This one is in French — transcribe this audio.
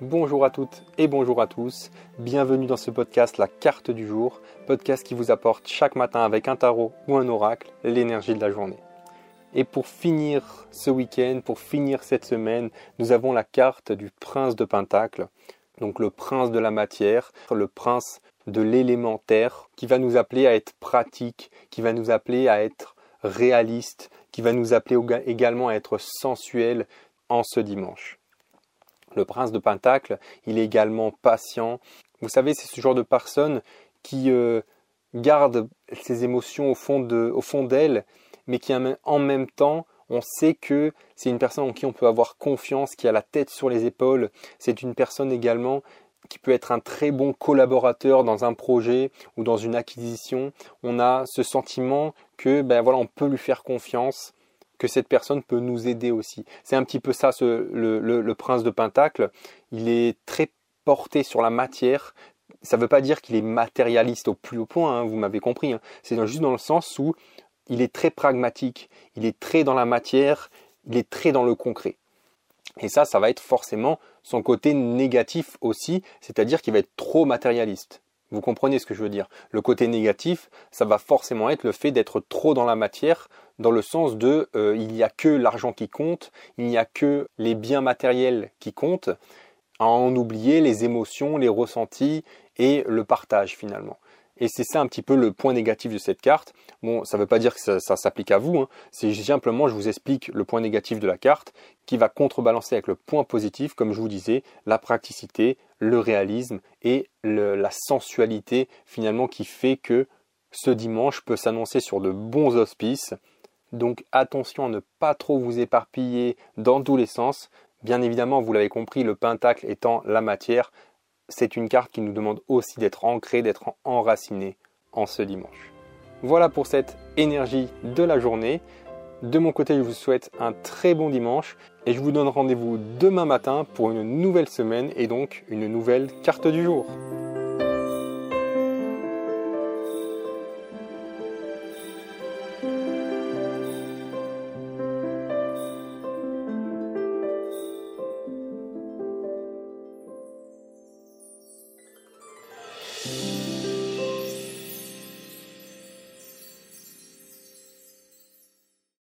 Bonjour à toutes et bonjour à tous, bienvenue dans ce podcast La Carte du Jour, podcast qui vous apporte chaque matin avec un tarot ou un oracle l'énergie de la journée. Et pour finir ce week-end, pour finir cette semaine, nous avons la carte du prince de Pentacle, donc le prince de la matière, le prince de l'élémentaire, qui va nous appeler à être pratique, qui va nous appeler à être réaliste, qui va nous appeler également à être sensuel en ce dimanche. Le prince de Pentacle, il est également patient. Vous savez, c'est ce genre de personne qui garde ses émotions au fond d'elle, mais qui en même temps, on sait que c'est une personne en qui on peut avoir confiance, qui a la tête sur les épaules. C'est une personne également qui peut être un très bon collaborateur dans un projet ou dans une acquisition. On a ce sentiment que on peut lui faire confiance, que cette personne peut nous aider aussi. C'est un petit peu ça, le prince de Pentacle. Il est très porté sur la matière. Ça ne veut pas dire qu'il est matérialiste au plus haut point, vous m'avez compris. C'est juste dans le sens où il est très pragmatique. Il est très dans la matière, il est très dans le concret. Et ça va être forcément son côté négatif aussi, c'est-à-dire qu'il va être trop matérialiste. Vous comprenez ce que je veux dire. Le côté négatif, ça va forcément être le fait d'être trop dans la matière, dans le sens de il n'y a que l'argent qui compte, il n'y a que les biens matériels qui comptent, à en oublier les émotions, les ressentis et le partage finalement. Et c'est ça un petit peu le point négatif de cette carte. Bon, ça ne veut pas dire que ça s'applique à vous, c'est simplement, je vous explique le point négatif de la carte qui va contrebalancer avec le point positif, comme je vous disais, la praticité, le réalisme et la sensualité finalement qui fait que ce dimanche peut s'annoncer sur de bons auspices. Donc attention à ne pas trop vous éparpiller dans tous les sens. Bien évidemment, vous l'avez compris, le pentacle étant la matière, c'est une carte qui nous demande aussi d'être ancré, d'être enraciné en ce dimanche. Voilà pour cette énergie de la journée. De mon côté, je vous souhaite un très bon dimanche et je vous donne rendez-vous demain matin pour une nouvelle semaine et donc une nouvelle carte du jour.